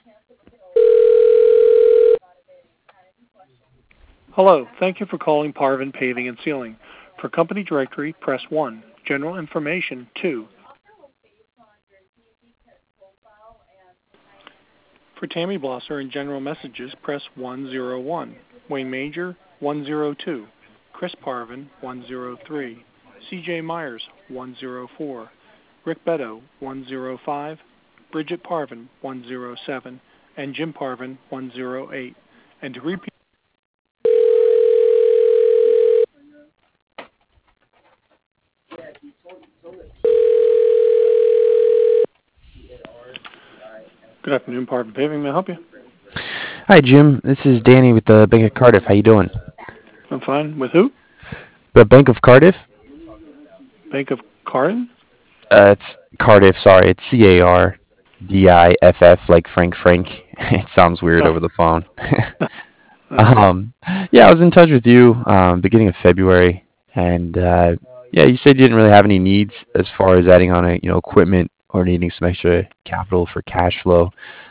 Hello, thank you for calling Parvin Paving and Sealing. For company directory, press 1. General information, 2. For Tammy Blosser and general messages, press 101. Wayne Major, 102. Chris Parvin, 103. C.J. Myers, 104. Rick Beto, 105. Bridget Parvin, 107. And Jim Parvin, 108. And to repeat... Good afternoon, Parvin Paving. May I help you? Hi, Jim. This is Danny with the Bank of Cardiff. How you doing? I'm fine. With who? The Bank of Cardiff? Bank of Cardiff? It's Cardiff, sorry. It's Cardiff, like Frank. It sounds weird over the phone. Yeah, I was in touch with you beginning of February, and yeah, you said you didn't really have any needs as far as adding on equipment or needing some extra capital for cash flow.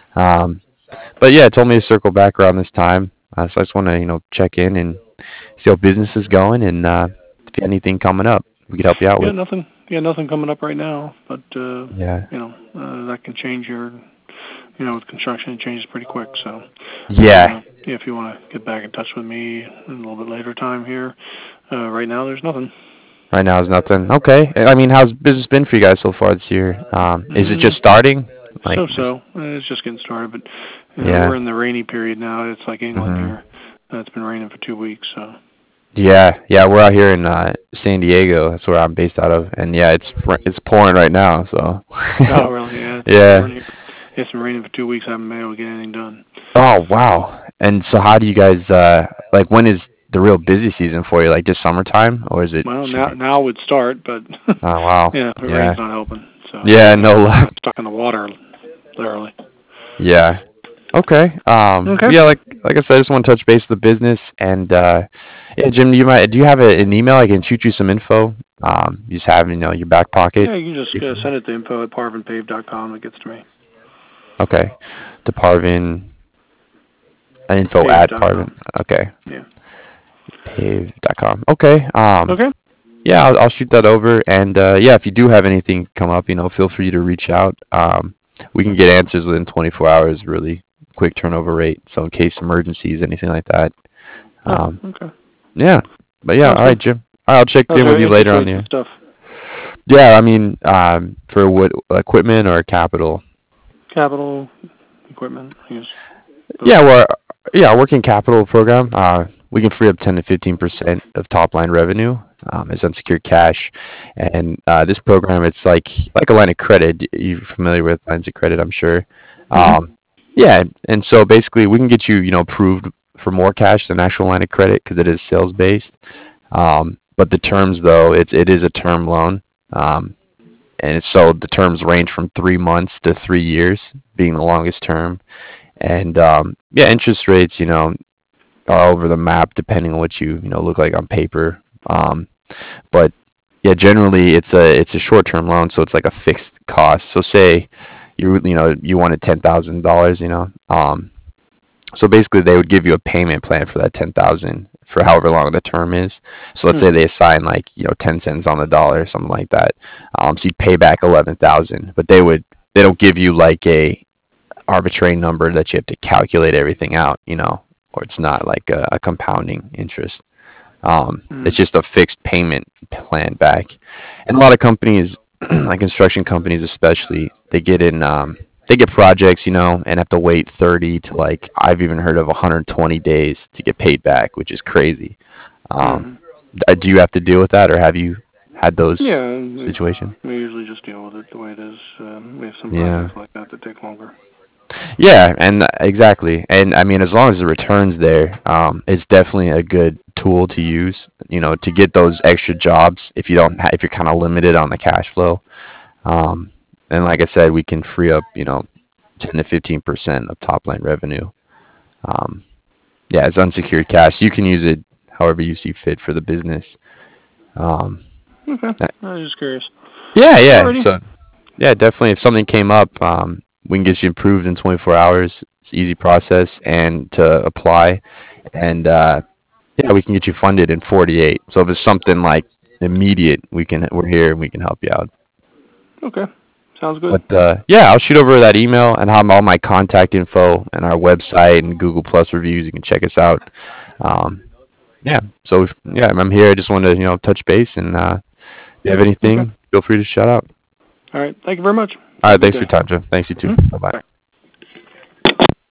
But yeah, it told me to circle back around this time, so I just want to check in and see how business is going, and if you have anything coming up, we could help you out with. Nothing coming up right now, but Yeah. That can change with construction, it changes pretty quick. So Yeah. If you want to get back in touch with me in a little bit later time here, right now there's nothing. Right now is nothing. Okay. I mean, how's business been for you guys so far this year? Is it just starting? It's just getting started, but we're in the rainy period now. It's like England here. It's been raining for 2 weeks, so. Yeah, we're out here in San Diego. That's where I'm based out of, and yeah, it's pouring right now. So. Oh, really? Yeah. Yeah. It's been raining for 2 weeks. I haven't been able to get anything done. Oh wow! And so, how do you guys when is the real busy season for you? Like just summertime, or is it? Well, now would start, but. Oh wow! The rain's not helping. So. Yeah, no luck. I'm stuck in the water, literally. Yeah. Okay. Okay. Yeah, like I said, I just want to touch base with the business, and yeah, Jim, do you have an email I can shoot you some info? You just have your back pocket. Yeah, you can just send it to info@parvinpave.com. It gets to me. Okay. To Parvin. Info at Parvin. Okay. Yeah. Pave.com. Okay. Okay. Yeah, I'll shoot that over, and yeah, if you do have anything come up, feel free to reach out. We can get answers within 24 hours. Really quick turnover rate. So in case emergencies, anything like that. Okay. Yeah, but yeah, all right, Jim. All right, I'll check in with you later on the stuff. Yeah, I mean, for what equipment or capital? Capital equipment, yes. Our working capital program. We can free up 10 to 15% of top line revenue as unsecured cash, and this program, it's like a line of credit. You're familiar with lines of credit, I'm sure. Yeah, and so basically, we can get you, approved for more cash than actual line of credit because it is sales based. But the terms, though, it is a term loan, and so the terms range from 3 months to 3 years, being the longest term. And interest rates, are all over the map depending on what you look like on paper. But yeah, generally it's a short-term loan, so it's like a fixed cost. So say you wanted $10,000, so basically they would give you a payment plan for that $10,000 for however long the term is. So let's say they assign 10 cents on the dollar or something like that. So you'd pay back $11,000, but they don't give you like a arbitrary number that you have to calculate everything out, or it's not like a compounding interest. It's just a fixed payment plan back. And a lot of companies, like construction companies especially, they get projects, and have to wait 30 to I've even heard of 120 days to get paid back, which is crazy. Do you have to deal with that, or have you had those situations? We usually just deal with it the way it is. We have some projects like that take longer. Yeah, and exactly. And I mean, as long as the return's there, it's definitely a good tool to use, to get those extra jobs if if you're kind of limited on the cash flow. And like I said, we can free up, 10 to 15% of top line revenue. Yeah, it's unsecured cash. You can use it however you see fit for the business. Okay. I was just curious. Yeah. Alrighty. So, yeah, definitely. If something came up, We can get you approved in 24 hours. It's an easy process and to apply, and yeah, we can get you funded in 48. So if it's something like immediate, we're here and we can help you out. Okay. Sounds good. But yeah, I'll shoot over that email and have all my contact info and our website and Google Plus reviews. You can check us out. Yeah. So yeah, I'm here. I just wanted to touch base, and if you have anything, feel free to shout out. All right. Thank you very much. All right. Thanks for your time, Joe. Thanks, you too. Bye-bye. Bye.